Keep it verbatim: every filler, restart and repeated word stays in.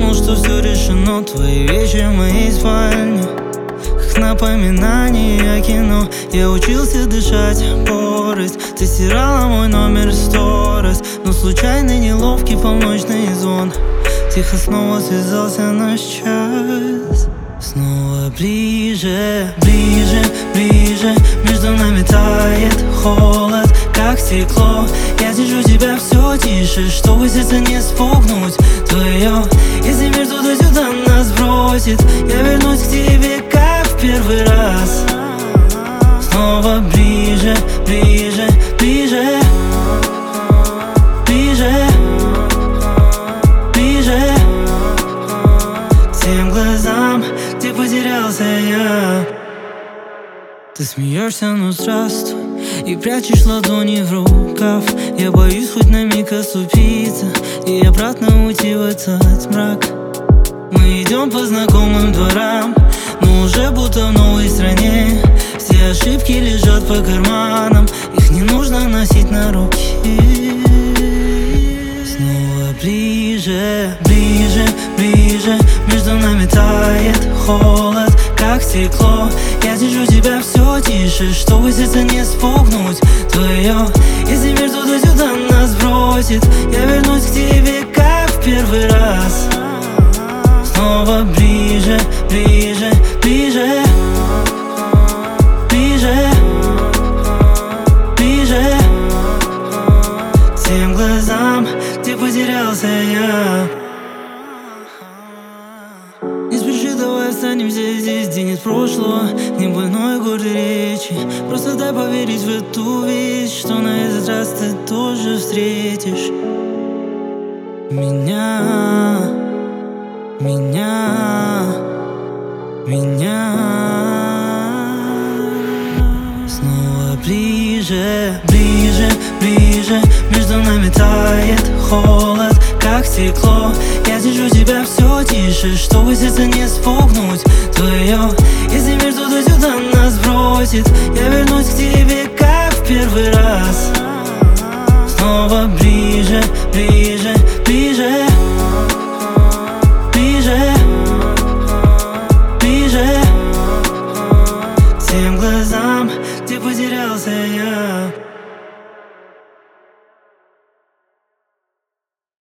думал, что все решено. Твои вещи в моей спальне, как напоминание о кино. Я учился дышать порость, ты стирала мой номер сто раз. Но случайный неловкий полночный звон тихо снова связался наш час. Снова ближе, ближе, ближе. Между нами тает холод, как стекло. Я держу тебя все тише, чтобы сердце не спугнуть твое. Если мир туда-сюда нас бросит, я вернусь к тебе, как в первый раз. Снова ближе, ближе, ближе, ближе, ближе к тем глазам, где потерялся я. Ты смеешься, ну здравствуй, и прячешь ладони в рукав. Я боюсь хоть на миг оступиться и обратно уйти в этот мрак. Мы идем по знакомым дворам, но уже будто в новой стране. Все ошибки лежат по карманам, их не нужно носить на руке. Снова ближе, ближе, ближе. Между нами тает холод, как стекло. Я держу тебя все тише, чтобы сердце не спугнуть твое. Если мир туда-сюда нас бросит, я вернусь к тебе, как в первый раз. Снова ближе, ближе, ближе, ближе, ближе к тем глазам, где потерялся я. Не спеши, давай останемся здесь, где нет прошлого, не больной гордой речи. Просто дай поверить в эту вещь, что на этот раз ты тоже встретишь меня, меня, меня. Снова ближе, ближе, ближе. Между нами тает холод, как стекло. Я держу тебя все тише, чтобы сердце не спугнуть твое. Если мир туда-сюда нас бросит, я вернусь к тебе, как в первый раз. Снова ближе, ближе,